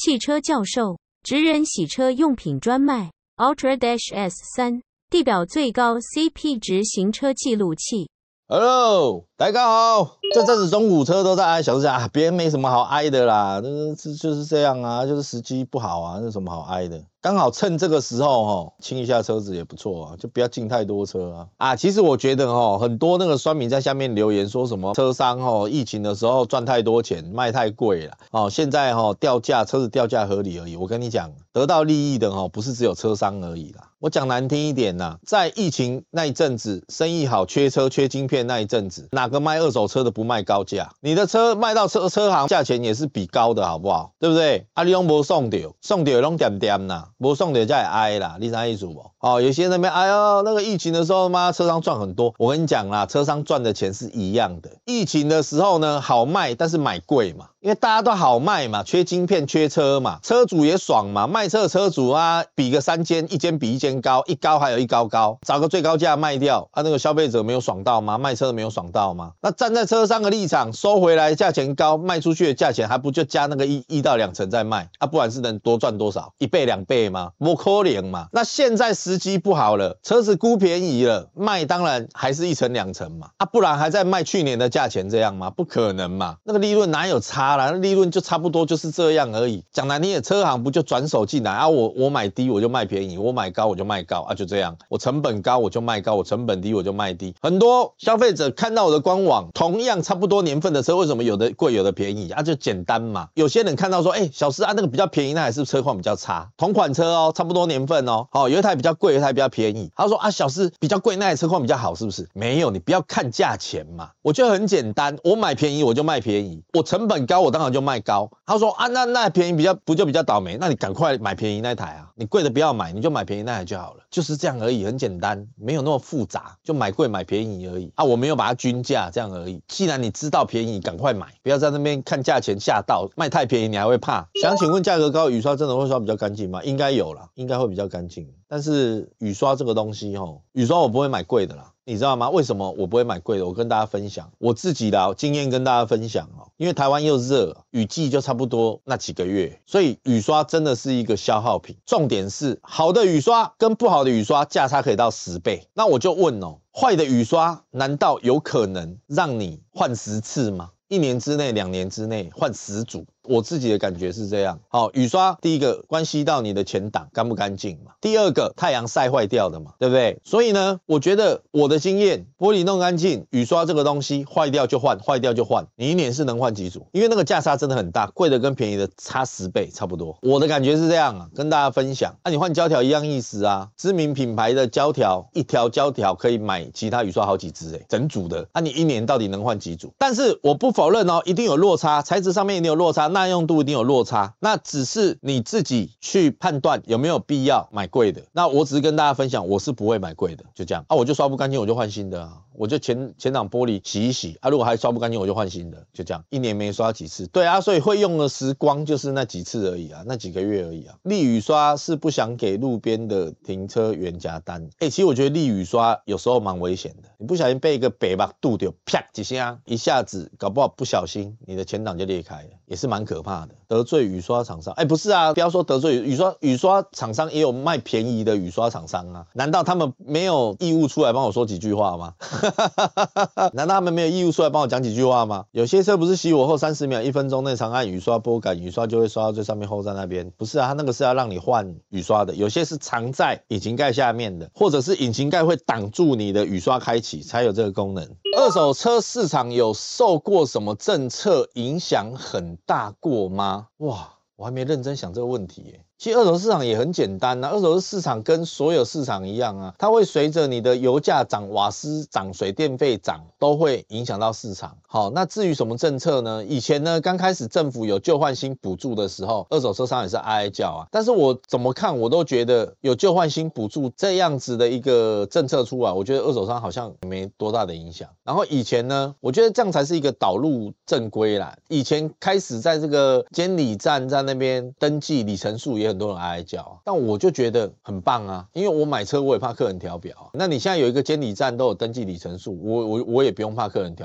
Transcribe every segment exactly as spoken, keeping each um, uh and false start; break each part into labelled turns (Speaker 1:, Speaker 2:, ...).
Speaker 1: 汽车教授，职人洗车用品专卖 Ultra Dash S 三，地表最高 C P 值行车记录器。
Speaker 2: Hello， 大家好。这阵子中古车都在哀小事啊，别人没什么好哀的啦，这就是这样啊，就是时机不好啊，那什么好哀的？刚好趁这个时候哈，清一下车子也不错啊，就不要进太多车啊。啊，其实我觉得哈，很多那个酸民在下面留言说什么车商哈，疫情的时候赚太多钱，卖太贵了哦，现在哈掉价，车子掉价合理而已。我跟你讲，得到利益的哈，不是只有车商而已啦。我讲难听一点啦，在疫情那一阵子，生意好、缺车、缺晶片那一阵子，哪个卖二手车的不卖高价？你的车卖到车车行，价钱也是比高的，好不好？对不对？啊，你拢无送到，送到拢点点啦，无送到才会哀啦，你啥意思不？哦，有些人那边哎呦，那个疫情的时候妈车商赚很多，我跟你讲啦，车商赚的钱是一样的。疫情的时候呢，好卖，但是买贵嘛。因为大家都好卖嘛，缺晶片缺车嘛，车主也爽嘛，卖车的车主啊，比个三间，一间比一间高，一高还有一高高，找个最高价卖掉啊，那个消费者没有爽到吗？卖车的没有爽到吗？那站在车商的立场，收回来价钱高，卖出去的价钱还不就加那个一一到两成再卖啊？不然是能多赚多少？一倍两倍吗？不可能嘛。那现在时机不好了，车子估便宜了，卖当然还是一成两成嘛，啊，不然还在卖去年的价钱这样吗？不可能嘛，那个利润哪有差？利润就差不多就是这样而已。讲难听点，车行不就转手进来啊？我我买低我就卖便宜，我买高我就卖高啊，就这样。我成本高我就卖高，我成本低我就卖低。很多消费者看到我的官网，同样差不多年份的车，为什么有的贵有的便宜啊？就简单嘛。有些人看到说，哎、欸，小施啊，那个比较便宜，那还是车况比较差。同款车哦，差不多年份哦，好、哦，有一台比较贵，有一台比较便宜。他说啊，小施比较贵，那台车况比较好，是不是？没有，你不要看价钱嘛。我觉得很简单，我买便宜我就卖便宜，我成本高我当然就卖高。他说啊，那那便宜比较不就比较倒霉？那你赶快买便宜那台啊，你贵的不要买，你就买便宜那台就好了，就是这样而已，很简单，没有那么复杂，就买贵买便宜而已啊。我没有把它均价这样而已。既然你知道便宜，赶快买，不要在那边看价钱吓到，卖太便宜你还会怕。想请问价格高雨刷真的会刷比较干净吗？应该有啦，应该会比较干净。但是雨刷这个东西齁，雨刷我不会买贵的啦。你知道吗？为什么我不会买贵的？我跟大家分享我自己的经验跟大家分享哦。因为台湾又热，雨季就差不多那几个月，所以雨刷真的是一个消耗品。重点是好的雨刷跟不好的雨刷价差可以到十倍。那我就问哦，坏的雨刷难道有可能让你换十次吗？一年之内、两年之内换十组？我自己的感觉是这样。好，雨刷第一个关系到你的前挡干不干净嘛，第二个太阳晒坏掉的嘛，对不对？所以呢，我觉得我的经验，玻璃弄干净，雨刷这个东西坏掉就换，坏掉就换，你一年是能换几组？因为那个价差真的很大，贵的跟便宜的差十倍差不多。我的感觉是这样啊，跟大家分享。那、啊、你换胶条一样意思啊，知名品牌的胶条，一条胶条可以买其他雨刷好几支诶，整组的。那、啊、你一年到底能换几组？但是我不否认哦，一定有落差，材质上面一定有落差。耐用度一定有落差，那只是你自己去判断有没有必要买贵的。那我只是跟大家分享，我是不会买贵的，就这样啊。我就刷不干净，我就换新的啊。我就前前挡玻璃洗一洗啊，如果还刷不干净，我就换新的，就这样。一年没刷几次，对啊，所以会用的时光就是那几次而已啊，那几个月而已啊。砾雨刷是不想给路边的停车员夹单，哎、欸，其实我觉得砾雨刷有时候蛮危险的，你不小心被一个北巴渡掉，啪几下，一下子搞不好不小心你的前挡就裂开了，也是蛮可怕的。得罪雨刷厂商，哎、欸，不是啊，不要说得罪雨刷，雨刷厂商也有卖便宜的雨刷厂商啊，难道他们没有义务出来帮我说几句话吗？难道他们没有义务出来帮我讲几句话吗？有些车不是熄火后三十秒、一分钟内长按雨刷拨杆，雨刷就会刷到最上面后在那边，不是啊，它那个是要让你换雨刷的，有些是藏在引擎盖下面的，或者是引擎盖会挡住你的雨刷开启才有这个功能。二手车市场有受过什么政策影响很大过吗？哇，我还没认真想这个问题耶。其实二手市场也很简单啊，二手市场跟所有市场一样啊，它会随着你的油价涨、瓦斯涨、水电费涨，都会影响到市场。好，那至于什么政策呢？以前呢，刚开始政府有旧换新补助的时候，二手车商也是哀哀叫啊。但是我怎么看，我都觉得有旧换新补助这样子的一个政策出来，我觉得二手商好像没多大的影响。然后以前呢，我觉得这样才是一个导入正规啦。以前开始在这个监理站在那边登记里程数也很多人哀哀叫啊，但我就觉得很棒啊，因为我买车我也怕客人调表啊。那你现在有一个监理站都有登记里程数，我我我也不用怕客人调表了。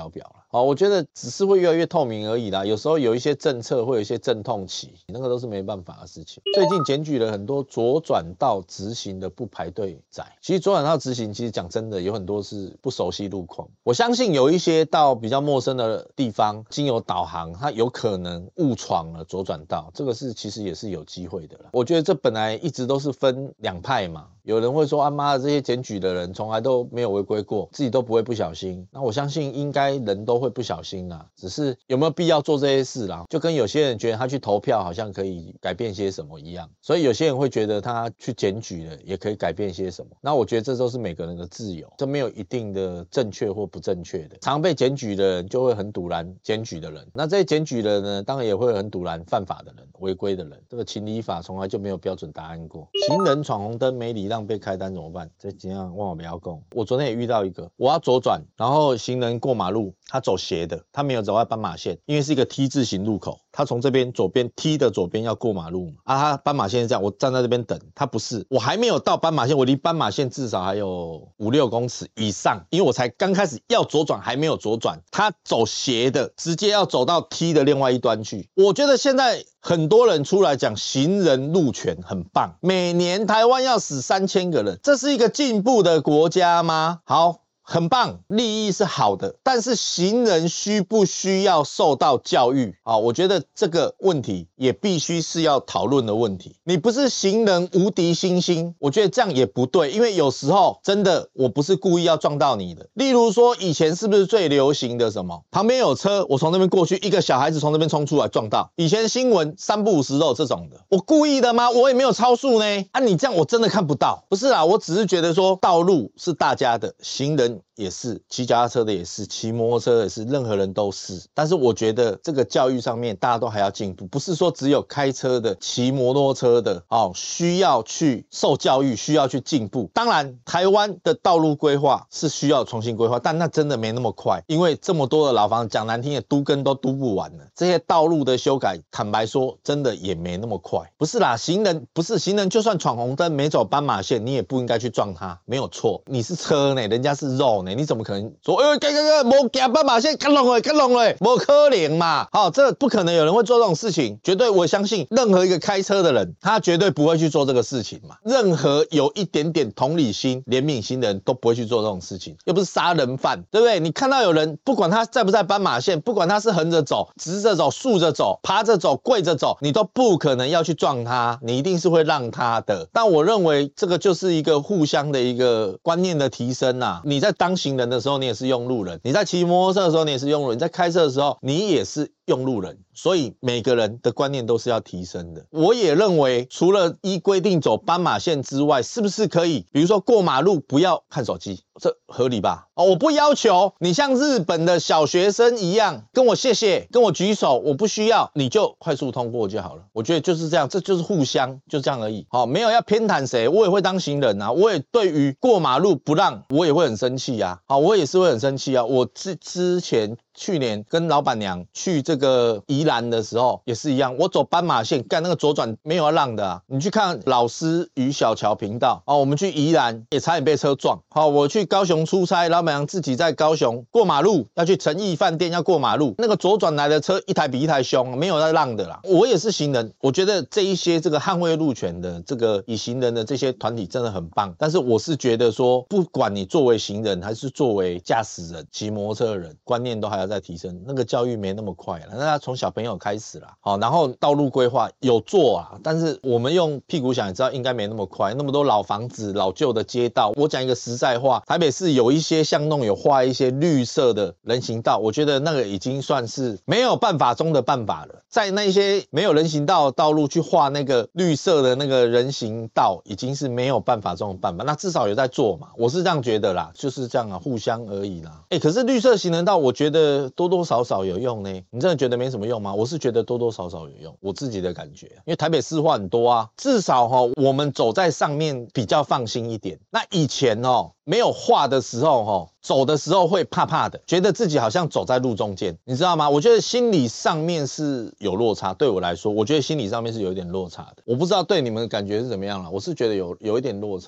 Speaker 2: 好，我觉得只是会越来越透明而已啦。有时候有一些政策会有一些阵痛期，那个都是没办法的事情。最近检举了很多左转道直行的不排队仔，其实左转道直行其实讲真的有很多是不熟悉路况。我相信有一些到比较陌生的地方，经由导航，它有可能误闯了左转道，这个是其实也是有机会的啦。我觉得这本来一直都是分两派嘛。有人会说啊妈的，这些检举的人从来都没有违规过，自己都不会不小心。那我相信应该人都会不小心啦，只是有没有必要做这些事啦？就跟有些人觉得他去投票好像可以改变些什么一样，所以有些人会觉得他去检举了也可以改变些什么。那我觉得这都是每个人的自由，这没有一定的正确或不正确的。常被检举的人就会很堵拦检举的人，那这些检举的人呢，当然也会很堵拦犯法的人、违规的人。这个情理法从来就没有标准答案过。行人闯红灯没礼让被开单怎么办？这怎样？万万不要讲。我昨天也遇到一个，我要左转，然后行人过马路，他走斜的，他没有走在斑马线，因为是一个 T 字形路口，他从这边左边 T 的左边要过马路啊，他斑马线是这样，我站在这边等，他不是，我还没有到斑马线，我离斑马线至少还有五六公尺以上，因为我才刚开始要左转，还没有左转，他走斜的，直接要走到 T 的另外一端去。我觉得现在很多人出来讲行人路权很棒，每年台湾要死三千个人，这是一个进步的国家吗？好。很棒，利益是好的，但是行人需不需要受到教育啊？我觉得这个问题也必须是要讨论的问题。你不是行人无敌星星，我觉得这样也不对，因为有时候真的我不是故意要撞到你的。例如说以前是不是最流行的什么？旁边有车，我从那边过去，一个小孩子从那边冲出来撞到。以前新闻三不五时都有这种的，我故意的吗？我也没有超速呢。啊，你这样我真的看不到。不是啦，我只是觉得说道路是大家的，行人也是，骑脚踏车的也是，骑摩托车的也是，任何人都是。但是我觉得这个教育上面大家都还要进步，不是说只有开车的、骑摩托车的哦，需要去受教育，需要去进步。当然，台湾的道路规划是需要重新规划，但那真的没那么快，因为这么多的老房子，讲难听的，都更都都不完了。这些道路的修改，坦白说，真的也没那么快。不是啦，行人不是行人，就算闯红灯没走斑马线，你也不应该去撞他，没有错。你是车呢，人家是肉呢。你怎么可能说，哎呦，该该该，没行斑马线，卡弄了，卡弄了，没可能嘛？好，这不可能有人会做这种事情，绝对我相信任何一个开车的人，他绝对不会去做这个事情嘛。任何有一点点同理心、怜悯心的人都不会去做这种事情，又不是杀人犯，对不对？你看到有人，不管他在不在斑马线，不管他是横着走、直着走、竖着走、爬着走、跪着走，你都不可能要去撞他，你一定是会让他的。但我认为这个就是一个互相的一个观念的提升啊。你在当行人的时候，你也是用路人；你在骑摩托车的时候，你也是用路人；你在开车的时候，你也是用路人。所以每个人的观念都是要提升的。我也认为，除了依规定走斑马线之外，是不是可以，比如说过马路不要看手机，这合理吧？哦，我不要求你像日本的小学生一样跟我谢谢，跟我举手，我不需要，你就快速通过就好了。我觉得就是这样，这就是互相，就这样而已。好，没有要偏袒谁，我也会当行人啊，我也对于过马路不让，我也会很生气啊。好，我也是会很生气啊。我之之前。去年跟老板娘去这个宜兰的时候也是一样，我走斑马线，干那个左转没有要让的啊！你去看老师与小乔频道哦，我们去宜兰也差点被车撞。好，我去高雄出差，老板娘自己在高雄过马路，要去诚毅饭店要过马路，那个左转来的车一台比一台凶，没有在让的啦。我也是行人，我觉得这一些这个捍卫路权的这个以行人的这些团体真的很棒，但是我是觉得说，不管你作为行人还是作为驾驶人、骑摩托车的人，观念都还要在提升，那个教育没那么快了，那要从小朋友开始啦。好，然后道路规划有做啊，但是我们用屁股想也知道应该没那么快，那么多老房子、老旧的街道。我讲一个实在话，台北市有一些巷弄有画一些绿色的人行道，我觉得那个已经算是没有办法中的办法了。在那些没有人行道的道路去画那个绿色的那个人行道，已经是没有办法中的办法。那至少有在做嘛，我是这样觉得啦，就是这样啊，互相而已啦。哎，可是绿色行人道，我觉得多多少少有用呢。你真的觉得没什么用吗？我是觉得多多少少有用，我自己的感觉。因为台北市话很多啊，至少齁我们走在上面比较放心一点。那以前齁没有画的时候齁走的时候会怕怕的，觉得自己好像走在路中间，你知道吗？我觉得心理上面是有落差，对我来说，我觉得心理上面是有一点落差的。我不知道对你们的感觉是怎么样啦，我是觉得有有一点落差。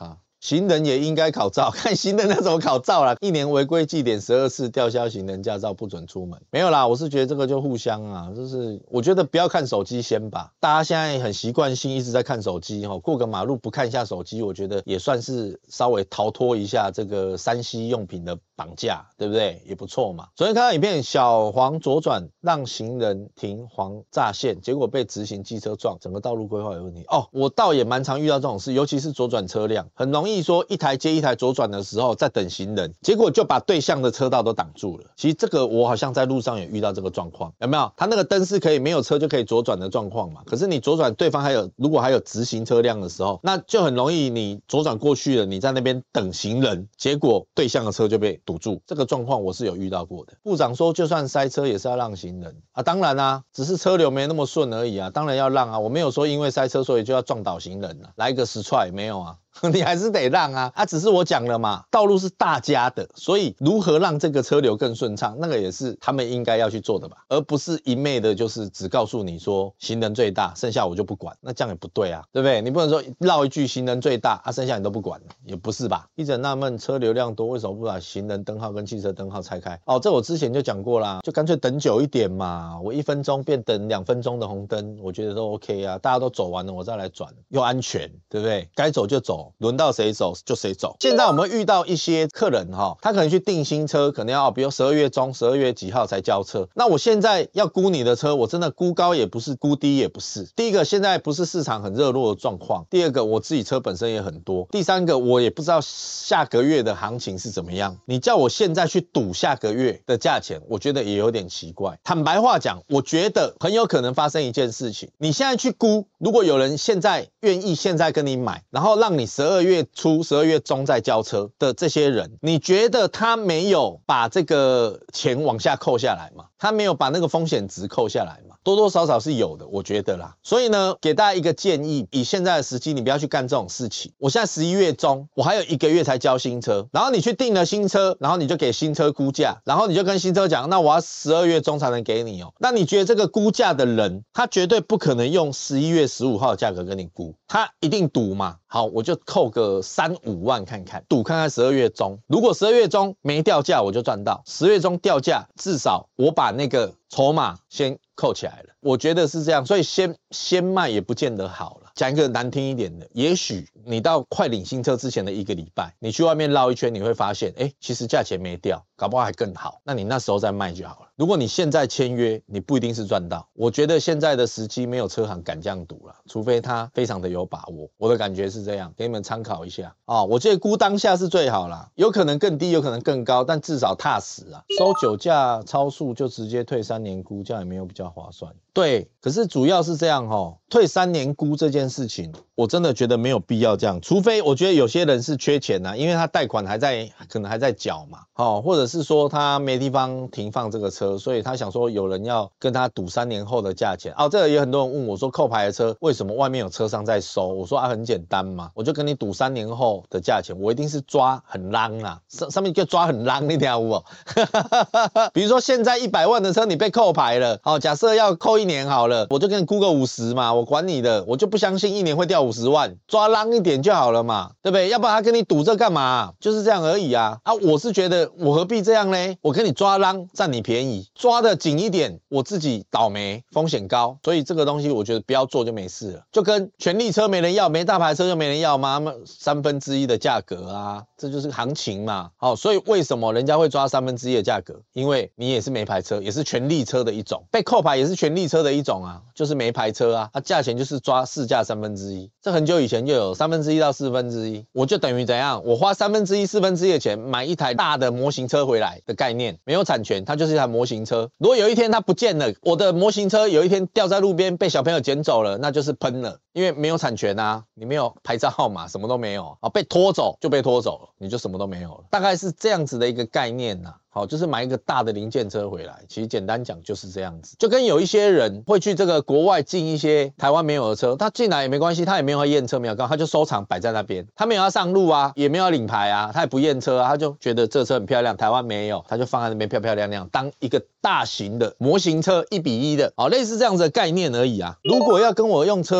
Speaker 2: 行人也应该考照，看行人那怎么考照啦？一年违规记点十二次，吊销行人驾照，不准出门。没有啦，我是觉得这个就互相啊，就是我觉得不要看手机先吧。大家现在很习惯性一直在看手机哈，过个马路不看一下手机，我觉得也算是稍微逃脱一下这个三 C 用品的绑架，对不对？也不错嘛。昨天看到影片，小黄左转让行人停黄乍现，结果被直行机车撞，整个道路规划有问题。哦，我倒也蛮常遇到这种事，尤其是左转车辆，很容易说一台接一台左转的时候在等行人，结果就把对向的车道都挡住了。其实这个我好像在路上也遇到这个状况，有没有？他那个灯是可以没有车就可以左转的状况嘛？可是你左转，对方还有如果还有直行车辆的时候，那就很容易你左转过去了，你在那边等行人，结果对向的车就被堵住。这个状况我是有遇到过的。部长说，就算塞车也是要让行人啊，当然啊，只是车流没那么顺而已啊，当然要让啊。我没有说因为塞车所以就要撞倒行人啊，来一个十踹没有啊。你还是得让啊，啊，只是我讲了嘛，道路是大家的，所以如何让这个车流更顺畅，那个也是他们应该要去做的吧，而不是一昧的就是只告诉你说行人最大，剩下我就不管，那这样也不对啊，对不对？你不能说绕一句行人最大啊，剩下你都不管，也不是吧？一直纳闷车流量多，为什么不把行人灯号跟汽车灯号拆开？哦，这我之前就讲过啦，就干脆等久一点嘛，我一分钟变等两分钟的红灯，我觉得都 OK 啊，大家都走完了我再来转，又安全，对不对？该走就走。轮到谁走就谁走。现在我们遇到一些客人哈，他可能去订新车，可能要比如十二月中、十二月几号才交车。那我现在要估你的车，我真的估高也不是，估低也不是。第一个，现在不是市场很热络的状况；第二个，我自己车本身也很多；第三个，我也不知道下个月的行情是怎么样。你叫我现在去赌下个月的价钱，我觉得也有点奇怪。坦白话讲，我觉得很有可能发生一件事情：你现在去估，如果有人现在愿意现在跟你买，然后让你十二月初、十二月中再交车的这些人，你觉得他没有把这个钱往下扣下来吗？他没有把那个风险值扣下来吗？多多少少是有的，我觉得啦。所以呢，给大家一个建议，以现在的时机，你不要去干这种事情。我现在十一月中，我还有一个月才交新车，然后你去订了新车，然后你就给新车估价，然后你就跟新车讲，那我要十二月中才能给你哦。那你觉得这个估价的人，他绝对不可能用十一月十五号的价格跟你估，他一定赌嘛。好，我就扣个三五万看看，赌看看十二月中，如果十二月中没掉价，我就赚到；十月中掉价，至少我把那个筹码先扣起来了。我觉得是这样，所以先先卖也不见得好了。讲一个难听一点的，也许你到快领新车之前的一个礼拜，你去外面绕一圈，你会发现，哎，其实价钱没掉，搞不好还更好。那你那时候再卖就好了。如果你现在签约，你不一定是赚到。我觉得现在的时机没有车行敢这样赌了，除非他非常的有把握。我的感觉是这样，给你们参考一下啊、哦。我觉得估当下是最好啦，有可能更低，有可能更高，但至少踏实啊。收酒驾超速就直接退三年估，这样也没有比较划算。对，可是主要是这样哦，退三年估这件事情，我真的觉得没有必要这样，除非我觉得有些人是缺钱啊，因为他贷款还在，可能还在缴嘛，哦，或者是说他没地方停放这个车，所以他想说有人要跟他赌三年后的价钱。哦，这个也很多人问我说，扣牌的车为什么外面有车商在收？我说啊，很简单嘛，我就跟你赌三年后的价钱，我一定是抓很浪啦，上上面就抓很浪，你听有无？比如说现在一百万的车你被扣牌了，哦，假设要扣一年好了，我就跟你估个五十嘛，我管你的，我就不相信一年会掉五十万，抓浪一点就好了嘛，对不对？要不然他跟你赌这干嘛？就是这样而已啊！啊，我是觉得我何必这样呢？我跟你抓浪占你便宜，抓的紧一点，我自己倒霉，风险高，所以这个东西我觉得不要做就没事了。就跟权利车没人要，没大牌车就没人要吗？三分之一的价格啊，这就是行情嘛。好，所以为什么人家会抓三分之一的价格？因为你也是没牌车，也是权利车的一种，被扣牌也是权利车的一种啊，就是没牌车啊，它价钱就是抓市价三分之一。这很久以前就有三分之一到四分之一，我就等于怎样？我花三分之一、四分之一的钱买一台大的模型车回来的概念，没有产权，它就是一台模型车。如果有一天它不见了，我的模型车有一天掉在路边被小朋友捡走了，那就是喷了，因为没有产权啊，你没有牌照号码，什么都没有啊，被拖走就被拖走了，你就什么都没有了，大概是这样子的一个概念呐、啊。好，就是买一个大的零件车回来，其实简单讲就是这样子。就跟有一些人会去这个国外进一些台湾没有的车，他进来也没关系，他也没有要验车，没有干，他就收藏摆在那边，他没有要上路啊，也没有要领牌啊，他也不验车啊，他就觉得这车很漂亮，台湾没有，他就放在那边漂漂亮亮，当一个大型的模型车一比一的，好，类似这样子的概念而已啊。如果要跟我用车换车，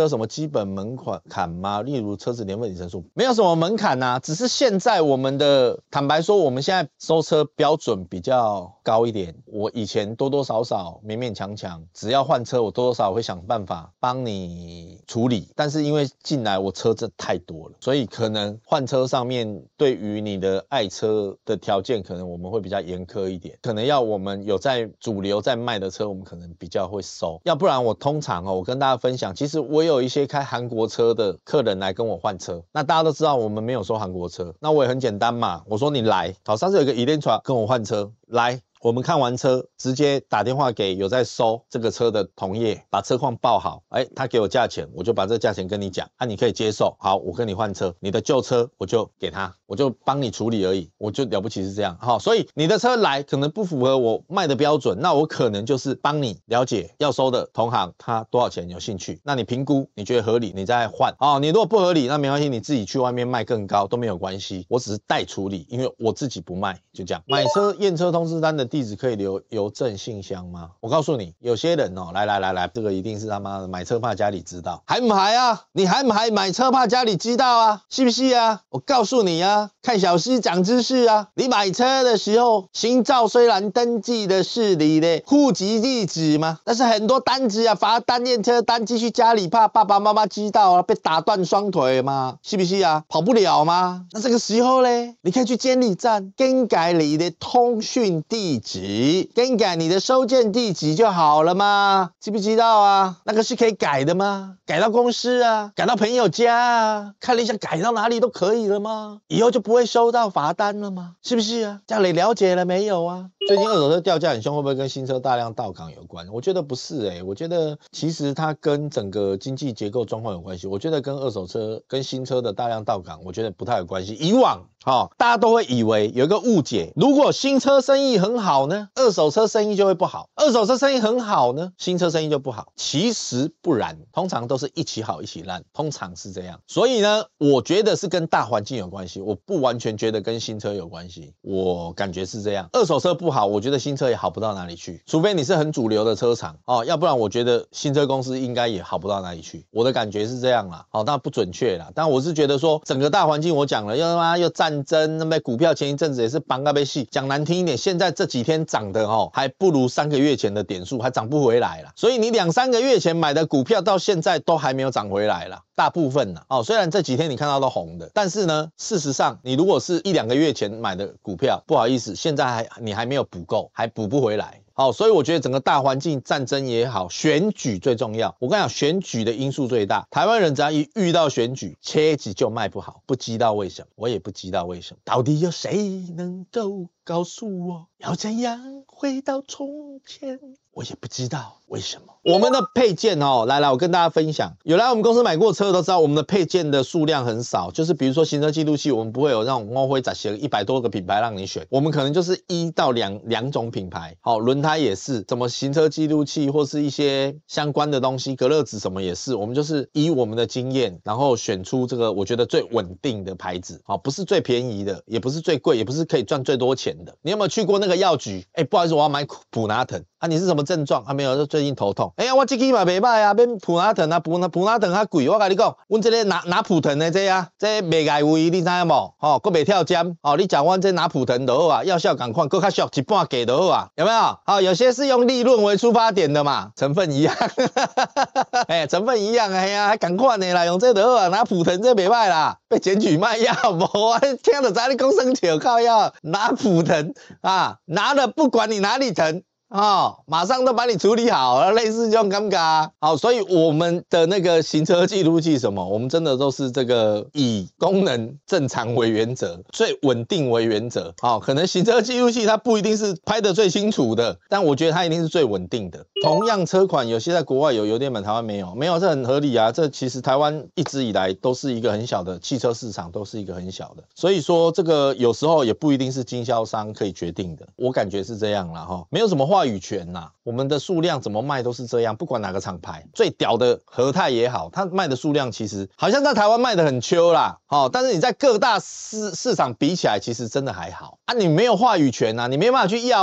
Speaker 2: 有什么基本门槛吗？例如车子年份里程数，没有什么门槛啊，只是现在我们的坦白说，我们现在收车标准比较高一点。我以前多多少少勉勉强强，只要换车，我多多少少会想办法帮你处理。但是因为进来我车真太多了，所以可能换车上面对于你的爱车的条件，可能我们会比较严苛一点。可能要我们有在主流在卖的车，我们可能比较会收。要不然我通常哦，我跟大家分享，其实我有一些开韩国车的客人来跟我换车，那大家都知道我们没有收韩国车，那我也很简单嘛，我说你来，好，上次有一个 Elantra 跟我换车来。我们看完车，直接打电话给有在收这个车的同业，把车况报好，哎，他给我价钱，我就把这个价钱跟你讲，啊，你可以接受，好，我跟你换车，你的旧车我就给他，我就帮你处理而已，我就了不起是这样，好，所以你的车来可能不符合我卖的标准，那我可能就是帮你了解要收的同行他多少钱有兴趣，那你评估你觉得合理，你再换，哦，你如果不合理，那没关系，你自己去外面卖更高都没有关系，我只是代处理，因为我自己不卖，就这样。买车验车通知单的地址可以留邮政信箱吗？我告诉你，有些人哦，来来来来，这个一定是他妈的买车怕家里知道，还唔还啊？你还唔还买车怕家里知道啊？是不是啊？我告诉你啊，看小师长知识啊！你买车的时候，行照虽然登记的是你的户籍地址嘛，但是很多单子啊，罚单、验车单寄去家里，怕爸爸妈妈知道啊，被打断双腿嘛，是不是啊？跑不了吗？那这个时候嘞，你可以去监理站更改你的通讯地址。更改你的收件地址就好了嘛，知不知道啊？那个是可以改的吗？改到公司啊，改到朋友家啊，看了一下改到哪里都可以了吗？以后就不会收到罚单了吗？是不是啊？这样你了解了没有啊？最近二手车掉价很凶，会不会跟新车大量到港有关？我觉得不是诶、欸，我觉得其实它跟整个经济结构状况有关系。我觉得跟二手车跟新车的大量到港，我觉得不太有关系。以往哦，大家都会以为有一个误解，如果新车生意很好呢，二手车生意就会不好；二手车生意很好呢，新车生意就不好。其实不然，通常都是一起好一起烂，通常是这样。所以呢，我觉得是跟大环境有关系，我不完全觉得跟新车有关系，我感觉是这样。二手车不好，我觉得新车也好不到哪里去，除非你是很主流的车厂哦，要不然我觉得新车公司应该也好不到哪里去。我的感觉是这样啦，好、哦，但不准确啦。但我是觉得说，整个大环境我讲了，又他妈又战争，那么股票前一阵子也是绑个被戏，讲难听一点，现在这几天涨的哦，还不如三个月前的点数，还涨不回来啦。所以你两三个月前买的股票到现在都还没有涨回来啦。大部分呢、啊，哦，虽然这几天你看到都红的，但是呢，事实上你如果是一两个月前买的股票，不好意思，现在还你还没有补够，还补不回来。好，所以我觉得整个大环境，战争也好，选举最重要。我跟你讲，选举的因素最大。台湾人只要一遇到选举，车子就卖不好，不知道为什么，我也不知道为什么。到底有谁能够告诉我，要怎样回到从前？我也不知道为什么。我们的配件哦，来来，我跟大家分享，有来我们公司买过车都知道，我们的配件的数量很少，就是比如说行车记录器，我们不会有那种猫灰杂写一百多个品牌让你选，我们可能就是一到两两种品牌。好，轮胎也是，什么行车记录器或是一些相关的东西，隔热纸什么也是，我们就是依我们的经验，然后选出这个我觉得最稳定的牌子，好，不是最便宜的，也不是最贵，也不是可以赚最多钱的。你有没有去过那个药局？哎，不好意思，我要买普拿疼啊，你是什么症状？啊，没有，就最近头痛。哎呀，我这支嘛袂歹啊，免普拿疼啊，普拿普拿疼较贵。我跟你讲，阮这个拿拿普疼的这啊，这袂碍位，你知影无？哦，佮袂跳针。哦，你讲阮这拿普疼就好啊，药效赶快，佮较俗一半价就好啊，有没有？好，有些是用利润为出发点的嘛，成分一样。哎，成分一样哎呀，还赶快的啦，用这就好啊，拿普疼这袂歹啦，被检举卖药无啊？听就知你讲生笑靠药，拿普疼啊，拿了不管你哪里疼。哦，马上都把你处理好，类似这种尴尬。好，所以我们的那个行车记录器什么，我们真的都是这个以功能正常为原则，最稳定为原则。好，可能行车记录器它不一定是拍得最清楚的，但我觉得它一定是最稳定的。同样车款，有些在国外有油电版，台湾没有，没有这很合理啊。这其实台湾一直以来都是一个很小的汽车市场，都是一个很小的，所以说这个有时候也不一定是经销商可以决定的，我感觉是这样啦哈，没有什么话语权呐。我们的数量怎么卖都是这样，不管哪个厂牌，最屌的和泰也好，它卖的数量其实好像在台湾卖的很秋啦，哦，但是你在各大市市场比起来，其实真的还好啊。你没有话语权啊，你没办法去要啊。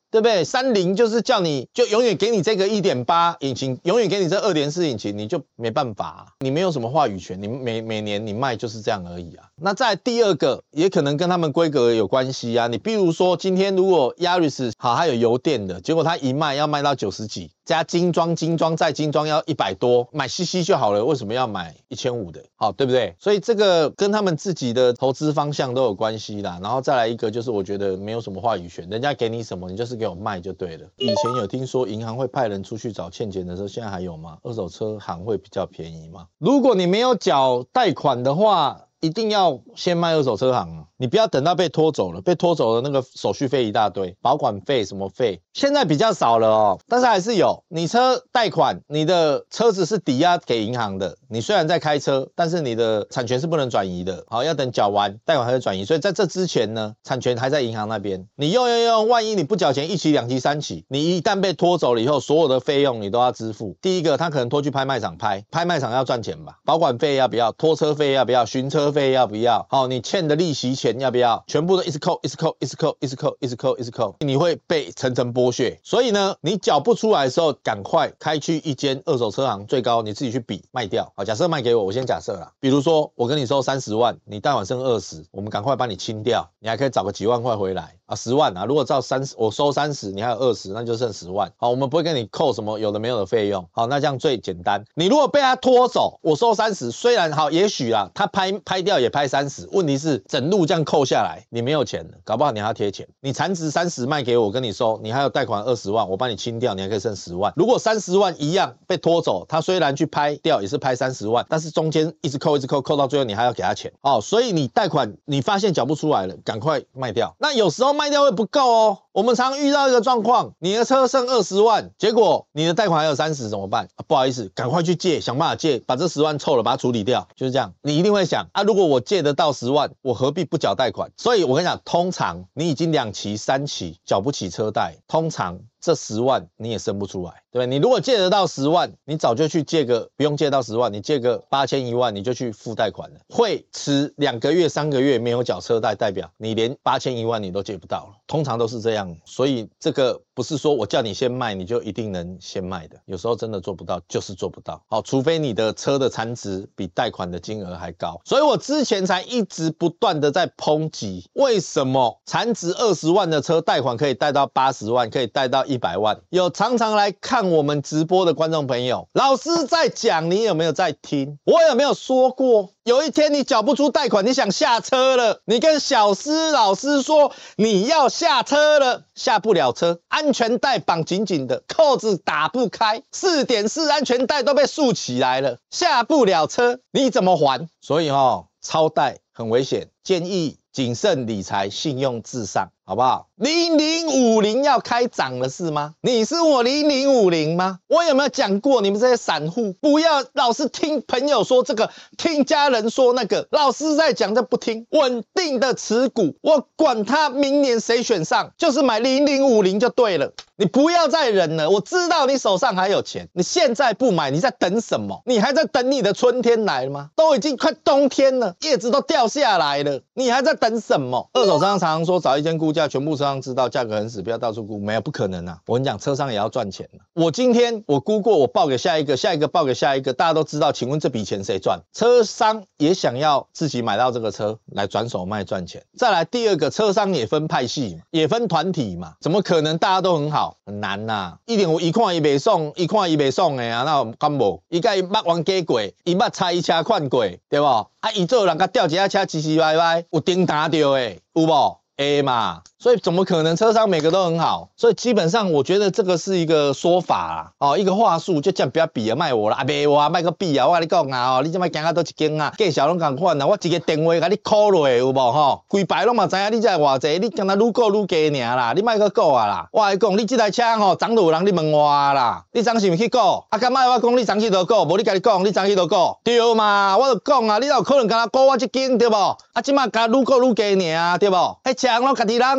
Speaker 2: 对不对？三菱就是叫你就永远给你这个 一点八 引擎，永远给你这 二点四 引擎，你就没办法、啊，你没有什么话语权，你每每年你卖就是这样而已啊。那再来第二个，也可能跟他们规格有关系啊。你比如说今天如果 Yaris 好，它有油电的，结果它一卖要卖到九十几，加精装，精装再精装要一百多，买 C C 就好了，为什么要买一千五的？好，对不对？所以这个跟他们自己的投资方向都有关系啦。然后再来一个就是我觉得没有什么话语权，人家给你什么，你就是给我卖就对了。以前有听说银行会派人出去找欠钱的时候，现在还有吗？二手车行会比较便宜吗？如果你没有缴贷款的话，一定要先卖二手车行啊！你不要等到被拖走了，被拖走了那个手续费一大堆，保管费什么费，现在比较少了哦，但是还是有。你车贷款，你的车子是抵押给银行的，你虽然在开车，但是你的产权是不能转移的，好，要等缴完贷款才会转移。所以在这之前呢，产权还在银行那边。你用用用，万一你不缴钱，一期、两期、三期，你一旦被拖走了以后，所有的费用你都要支付。第一个，他可能拖去拍卖场拍，拍卖场要赚钱吧？保管费要不要？拖车费要不要？巡车费要不要？好，你欠的利息钱要不要？全部都一直扣，一直扣，一直扣，一直扣，一直扣，一直扣，你会被层层剥削。所以呢，你缴不出来的时候，赶快开去一间二手车行，最高你自己去比卖掉。好，假设卖给我，我先假设啦，比如说我跟你收三十万，你贷款剩二十，我们赶快帮你清掉，你还可以找个几万块回来啊，十万啊。如果照三十，我收三十，你还有二十，那就剩十万。好，我们不会跟你扣什么有的没有的费用。好，那这样最简单。你如果被他拖走，我收三十，虽然好，也许啦，他拍拍掉也拍三十，问题是整路这样扣下来，你没有钱了，搞不好你还要贴钱。你残值三十卖给我，跟你收，你还有贷款二十万，我帮你清掉，你还可以剩十万。如果三十万一样被拖走，他虽然去拍掉也是拍三十万，但是中间一直扣一直扣，扣到最后你还要给他钱哦。所以你贷款你发现缴不出来了，赶快卖掉。那有时候卖掉会不够哦。我们常遇到一个状况，你的车剩二十万，结果你的贷款还有三十，怎么办？啊，不好意思，赶快去借，想办法借，把这十万凑了，把它处理掉，就是这样。你一定会想啊，如果我借得到十万，我何必不缴贷款？所以我跟你讲，通常你已经两期、三期缴不起车贷，通常这十万你也生不出来，对不对？你如果借得到十万，你早就去借个，不用借到十万，你借个八千一万，你就去付贷款了。会迟两个月、三个月没有缴车贷，代表你连八千一万你都借不到了，通常都是这样。所以这个不是说我叫你先卖，你就一定能先卖的，有时候真的做不到，就是做不到。好，除非你的车的残值比贷款的金额还高。所以我之前才一直不断的在抨击，为什么残值二十万的车贷款可以贷到八十万，可以贷到一百万？有常常来看我们直播的观众朋友，老师在讲，你有没有在听？我有没有说过？有一天你缴不出贷款，你想下车了，你跟小思老师说你要下车了，下不了车，安全带绑紧紧的，扣子打不开，四点四安全带都被竖起来了，下不了车，你怎么还？所以哦，超贷很危险，建议谨慎理财，信用至上，好不好？零零五零要开涨了是吗？你是我零零五零吗？我有没有讲过你们这些散户不要老是听朋友说这个，听家人说那个，老师在讲这不听，稳定的持股，我管他明年谁选上，就是买零零五零就对了。你不要再忍了，我知道你手上还有钱，你现在不买，你在等什么？你还在等你的春天来了吗？都已经快冬天了，叶子都掉下来了，你还在等什么？二手商常常说找一间估价，全部车商知道价格很死，不要到处估，没有，不可能啊！我跟你讲，车商也要赚钱啊。我今天我估过，我报给下一个，下一个报给下一个，大家都知道，请问这笔钱谁赚？车商也想要自己买到这个车来转手卖赚钱。再来第二个，车商也分派系嘛，也分团体嘛，怎么可能大家都很好？很难呐、啊！一定有一看伊袂爽，一看伊袂爽的啊，那有敢无？伊甲伊捌冤家过，伊捌差伊车款过，对不？啊，伊做人甲吊一下车，唧唧歪歪，有钉打到的，有无？A 嘛，所以怎么可能车商每个都很好？所以基本上我觉得这个是一个说法啦，哦，一个话术，就这样不要比啊，卖我啦，啊卖我啊，卖个比啊，我跟你讲啊，哦，你这摆行到倒一间啊，介绍拢同款啊，我一个电话甲你 call 落有无吼？规排拢嘛知影你这偌济，你敢若愈过愈加尔啦，你卖个讲啊啦，我跟你讲，你这台车吼，昨就有人你问我啦，你昨是毋去讲？啊，敢卖我讲你昨去就讲，无你家己讲，你昨去就讲，对嘛？我就讲啊，你哪有可能敢若讲我这间对无？啊，即摆甲愈过愈加尔，对无？迄车拢家己人，你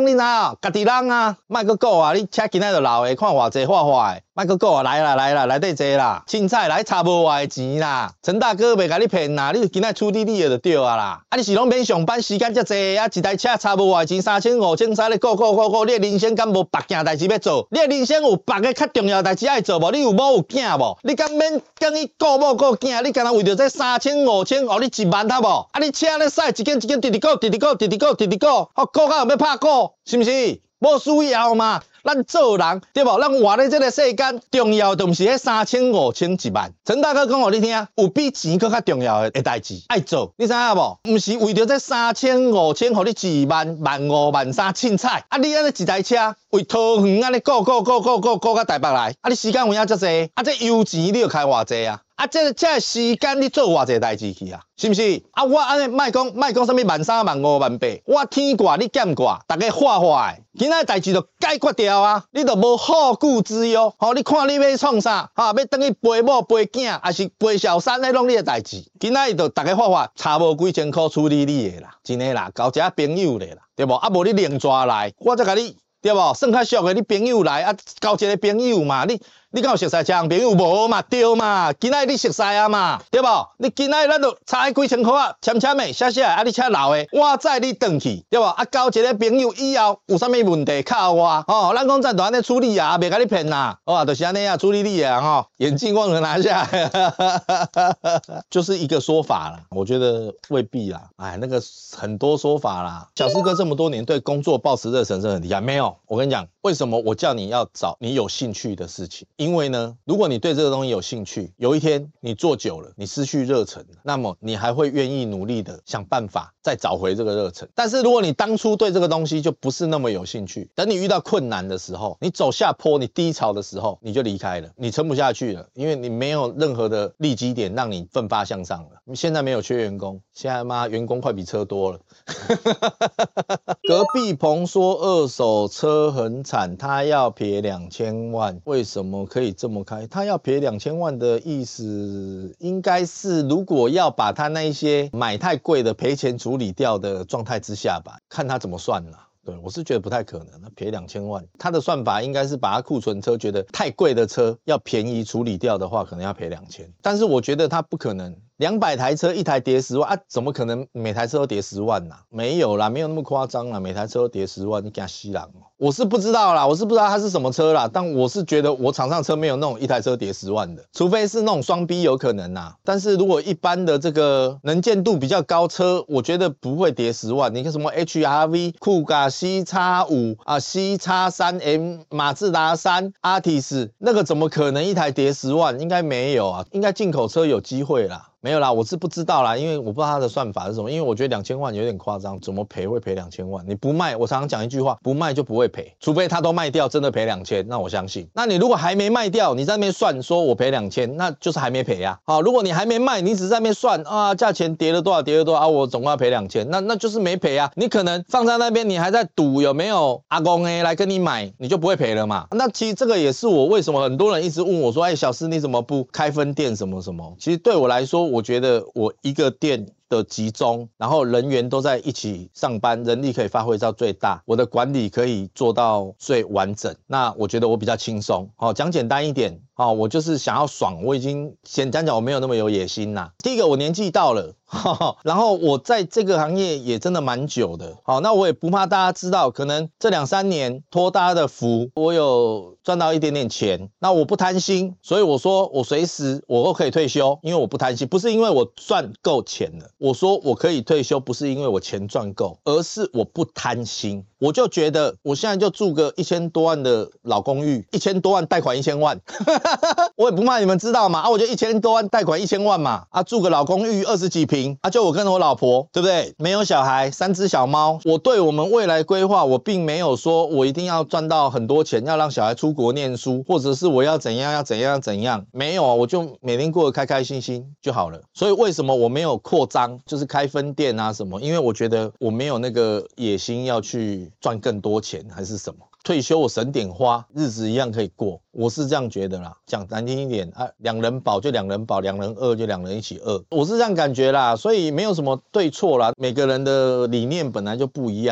Speaker 2: 你知啊？家己人啊，莫阁讲啊！你车今仔就老的，看偌济画画的，莫阁讲啊！来啦来啦，内底坐啦，凊彩来差无偌的钱啦。陈大哥袂甲你骗啦，你今仔处理你的就对啊啦。啊，你是拢免上班，时间遮济，啊，一台车差无偌的钱，三千五千，使咧顾顾顾顾，你的人生敢无别件代志要做？你的人生有别个较重要代志爱做无？你有某有囝无？你敢免跟伊顾某顾囝？你敢若为着这三千五千，哦，你一万他无？啊，你车咧驶一间一间直直顾，直直顾，直直顾，直直顾，哦，顾到要拍鼓，是毋是？无需要嘛。咱做人对无？咱活咧这个世间，重要就毋是迄三千五千一万。陈大哥讲互你听，有比钱更较重要的代志爱做，你知影无？毋是为着这三千五千，互你一万、万五、万三凊彩。啊，你安尼一台车为桃园安尼顾顾顾顾顾顾到台北来，啊，你时间有影遮济？啊，这油钱你要开偌济啊？啊，这这时间你做偌济代志去啊？是毋是？啊，我安尼莫讲莫讲啥物万三万五万八，我天挂你减挂，大家画画的，今仔代志就解决掉啊！你就无后顾之忧，吼、哦！你看你要创啥？哈、啊，要等去陪某陪囝，还是陪小三，迄拢你的代志。今仔就大家画画，差无几千块处理你的啦，真的啦，交一个朋友咧啦，对无？啊，无你另抓来，我再甲你。对无？算较俗的，你朋友来啊，交一个朋友嘛，你你敢有熟识这样朋友无嘛？对嘛？今仔你熟识啊嘛？对无？你今仔咱就差几千块啊，签签的，写写啊，你车老的，我载你转去，对无？啊，交一个朋友以后有啥物问题靠我，哦，咱讲咱就安尼处理啊，袂甲你骗啦，哦，就是安尼啊，处理你啊，吼，眼镜忘了拿下，就是一个说法啦，我觉得未必啦，哎，那个很多说法啦。小四哥这么多年对工作抱持热忱是很厉害，没有？我跟你讲，为什么我叫你要找你有兴趣的事情？因为呢，如果你对这个东西有兴趣，有一天你做久了，你失去热忱了，那么你还会愿意努力的想办法再找回这个热忱。但是如果你当初对这个东西就不是那么有兴趣，等你遇到困难的时候，你走下坡，你低潮的时候，你就离开了，你撑不下去了，因为你没有任何的利基点让你奋发向上了。你现在没有缺员工，现在妈员工快比车多了。隔壁棚说二手车很惨，他要赔两千万，为什么可以这么开？他要赔两千万的意思，应该是如果要把他那一些买太贵的赔钱处理掉的状态之下吧，看他怎么算啦。对，我是觉得不太可能，那赔两千万，他的算法应该是把他库存车觉得太贵的车要便宜处理掉的话，可能要赔两千，但是我觉得他不可能。两百台车一台跌十万啊，怎么可能每台车都跌十万呐、啊？没有啦，没有那么夸张啦，每台车都跌十万，你给他吸狼哦。我是不知道啦，我是不知道它是什么车啦，但我是觉得我场上车没有那种一台车跌十万的，除非是那种双 B 有可能啦。但是如果一般的这个能见度比较高车，我觉得不会跌十万。你看什么 H R V、酷咖 C X 五啊 C X 三 M、马自达三、Artis 那个怎么可能一台跌十万？应该没有啊，应该进口车有机会啦。没有啦，我是不知道啦，因为我不知道它的算法是什么。因为我觉得两千万有点夸张，怎么赔会赔两千万？你不卖，我常常讲一句话，不卖就不会赔，除非他都卖掉，真的赔两千，那我相信。那你如果还没卖掉，你在那边算说我赔两千，那就是还没赔啊。好，如果你还没卖，你只是在那边算啊，价钱跌了多少，跌了多少啊，我总共要赔两千，那那就是没赔啊。你可能放在那边，你还在赌有没有阿公 A 来跟你买，你就不会赔了嘛。那其实这个也是我为什么很多人一直问我说，哎，小施你怎么不开分店什么什么？其实对我来说，我觉得我一个店的集中，然后人员都在一起上班，人力可以发挥到最大，我的管理可以做到最完整，那我觉得我比较轻松。好，讲简单一点，好，我就是想要爽，我已经简单讲我没有那么有野心啦。第一个我年纪到了，然后我在这个行业也真的蛮久的，好，那我也不怕大家知道，可能这两三年托大家的福，我有赚到一点点钱，那我不贪心，所以我说我随时我都可以退休，因为我不贪心，不是因为我赚够钱了。我说我可以退休，不是因为我钱赚够，而是我不贪心。我就觉得我现在就住个一千多万的老公寓，一千多万贷款一千万，我也不怕你们知道嘛，啊，我就一千多万贷款一千万嘛，啊，住个老公寓二十几坪，啊，就我跟我老婆，对不对？没有小孩，三只小猫。我对我们未来规划，我并没有说我一定要赚到很多钱，要让小孩出国念书，或者是我要怎样要怎样怎样，没有啊，我就每天过得开开心心就好了。所以为什么我没有扩张？就是开分店啊什么，因为我觉得我没有那个野心要去赚更多钱还是什么。退休我省点花，日子一样可以过，我是这样觉得啦。讲难听一点啊，两人饱就两人饱，两人饿就两人一起饿，我是这样感觉啦。所以没有什么对错啦，每个人的理念本来就不一样啦。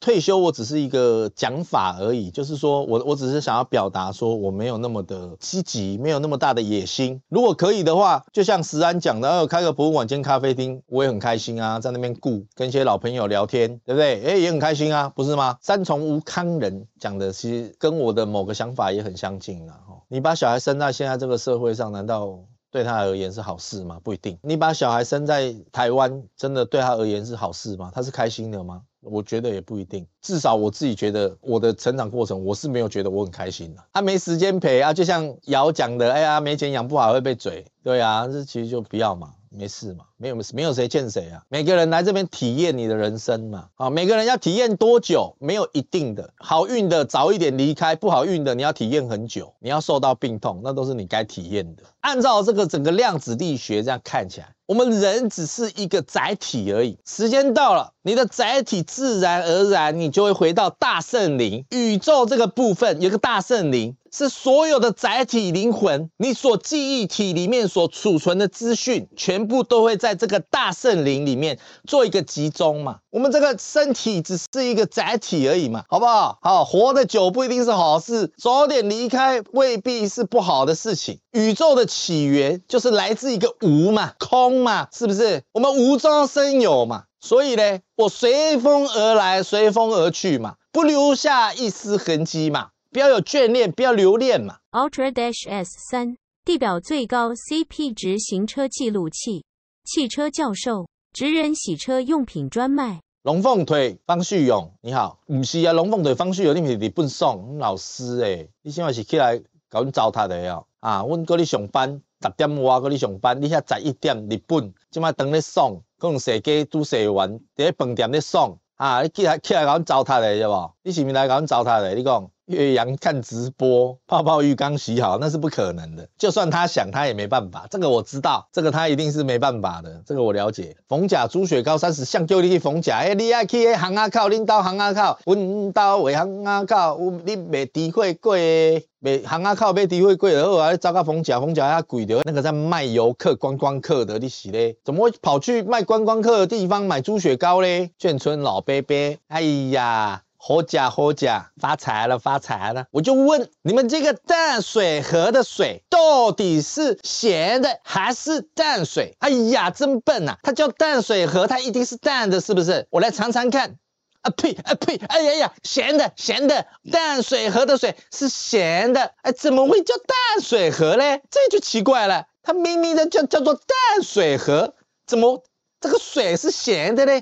Speaker 2: 退休我只是一个讲法而已，就是说我我只是想要表达说我没有那么的积极，没有那么大的野心。如果可以的话，就像石安讲的，呃，开个博物馆兼咖啡厅，我也很开心啊，在那边顾跟一些老朋友聊天，对不对？哎，也很开心啊，不是吗？三重吴康仁讲的其实跟我的某个想法也很相近啦。你把小孩生在现在这个社会上，难道对他而言是好事吗？不一定。你把小孩生在台湾，真的对他而言是好事吗？他是开心的吗？我觉得也不一定。至少我自己觉得我的成长过程，我是没有觉得我很开心的。他、啊、没时间陪啊，就像瑶讲的，哎呀，没钱养不好会被嘴，对啊，这其实就不要嘛。没事嘛，没有没有谁欠谁啊。每个人来这边体验你的人生嘛，啊，每个人要体验多久没有一定的，好运的早一点离开，不好运的你要体验很久，你要受到病痛，那都是你该体验的。按照这个整个量子力学这样看起来，我们人只是一个载体而已。时间到了，你的载体自然而然你就会回到大圣灵宇宙这个部分，有个大圣灵。是所有的载体灵魂，你所记忆体里面所储存的资讯，全部都会在这个大圣灵里面做一个集中嘛。我们这个身体只是一个载体而已嘛，好不好？好，活得久不一定是好事，早点离开未必是不好的事情。宇宙的起源就是来自一个无嘛，空嘛，是不是？我们无中生有嘛，所以呢，我随风而来，随风而去嘛，不留下一丝痕迹嘛。不要有眷恋，不要留恋嘛。
Speaker 1: Ultra S 三 地表最高 C P 值行车记录器，汽车教授，职人洗车用品专卖。
Speaker 2: 龙凤腿方旭勇，你好，不是啊，龙凤腿方旭勇，你是日本送老师诶、欸，你现在是起来搞阮糟蹋的哦。啊，阮搁咧上班，十点外搁咧上班，你遐十一点日本，即摆当咧送，可能洗鸡拄洗完，伫咧饭店咧送，啊，你起来起来搞阮糟蹋的，对不？你是毋是来搞阮糟蹋的？你讲？岳阳看直播，泡泡浴刚洗好，那是不可能的。就算他想，他也没办法。这个我知道，这个他一定是没办法的。这个我了解。逢甲猪血糕三十，像叫你去逢甲，哎，你爱去迄行啊靠，恁兜行啊靠，阮兜为行啊靠，你卖低货贵，卖行啊靠卖低货贵就好啊。你走到逢甲，逢甲遐贵的，那个在卖游客、观光客的，你是咧？怎么会跑去卖观光客的地方买猪血糕咧？眷村老伯伯，哎呀！好假好假，发财了发财了！我就问你们，这个淡水河的水到底是咸的还是淡水？哎呀，真笨啊！它叫淡水河，它一定是淡的，是不是？我来尝尝看。啊呸啊呸！哎呀呀，咸的咸的，淡水河的水是咸的，哎，怎么会叫淡水河嘞？这就奇怪了，它明明的叫叫做淡水河，怎么这个水是咸的嘞？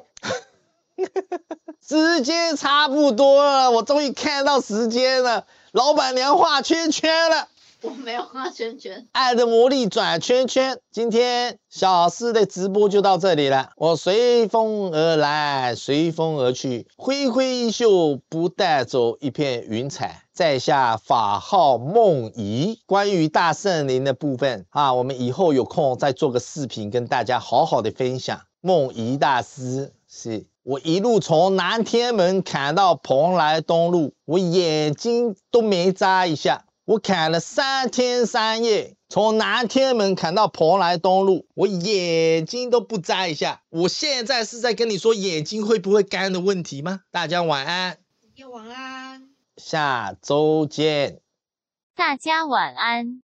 Speaker 2: 时间差不多了，我终于看到时间了。老板娘画圈圈了，
Speaker 3: 我没有画圈圈。
Speaker 2: 爱的魔力转圈圈。今天小四的直播就到这里了。我随风而来，随风而去，挥挥衣袖，不带走一片云彩。在下法号梦怡。关于大圣灵的部分啊，我们以后有空再做个视频跟大家好好的分享。梦怡大师是。我一路从南天门砍到蓬莱东路，我眼睛都没眨一下。我砍了三天三夜，从南天门砍到蓬莱东路，我眼睛都不眨一下。我现在是在跟你说眼睛会不会干的问题吗？大家晚安，
Speaker 3: 大家晚安，
Speaker 2: 下周见。
Speaker 1: 大家晚安。